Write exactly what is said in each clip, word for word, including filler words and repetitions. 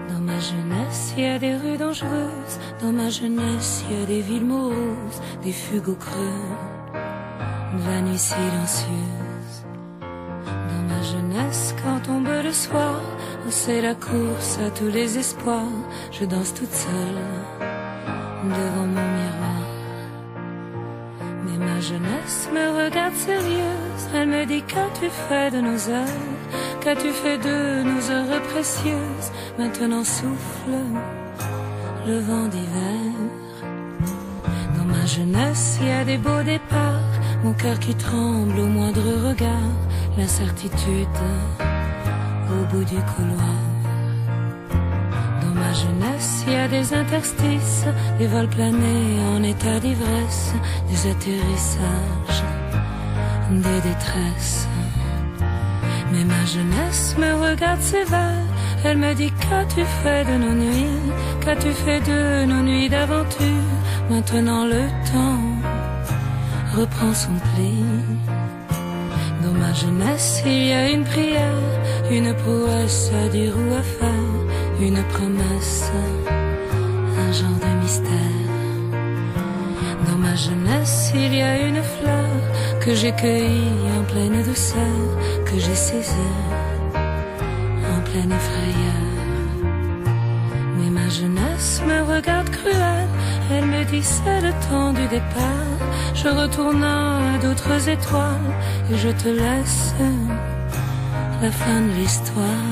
Dans ma jeunesse, il y a des rues dangereuses. Dans ma jeunesse, il y a des villes moroses, des fugues au creux, de la nuit silencieuse. Dans ma jeunesse, quand tombe le soir, oh, c'est la course à tous les espoirs. Je danse toute seule devant mon miroir. Mais ma jeunesse me regarde sérieuse. Elle me dit: qu'as-tu fait de nos heures? Qu'as-tu fait de nos heures précieuses? Maintenant souffle le vent d'hiver. Dans ma jeunesse, il y a des beaux départs, mon cœur qui tremble au moindre regard, l'incertitude au bout du couloir. Dans ma jeunesse, il y a des interstices, des vols planés en état d'ivresse, des atterrissages, des détresses. Mais ma jeunesse me regarde sévère. Elle me dit: qu'as-tu fait de nos nuits? Qu'as-tu fait de nos nuits d'aventure? Maintenant le temps reprend son pli. Dans ma jeunesse, il y a une prière, une prouesse à dire ou à faire, une promesse, un genre de mystère. Dans ma jeunesse, il y a une fleur que j'ai cueillie en pleine douceur, que j'ai saisie en pleine frayeur. Mais ma jeunesse me regarde cruelle. Elle me dit: c'est le temps du départ. Je retourne à d'autres étoiles et je te laisse la fin de l'histoire.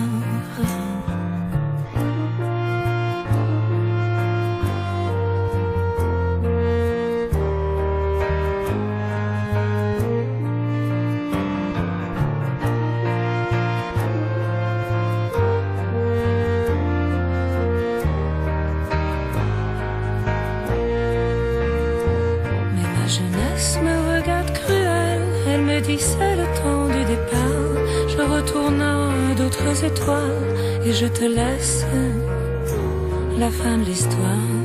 Me regarde cruelle, elle me dit: c'est le temps du départ. Je retourne à d'autres étoiles et je te laisse la fin de l'histoire.